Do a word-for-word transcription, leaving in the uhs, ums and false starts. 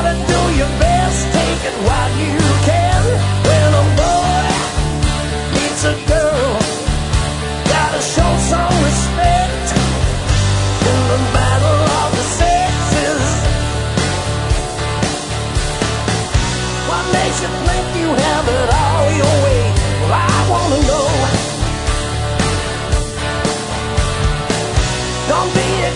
gotta do your best, take it while you can. When a boy meets a girl, gotta show some respect in the battle of the sexes. What makes you think you have it all your way? Well, I wanna know. Don't be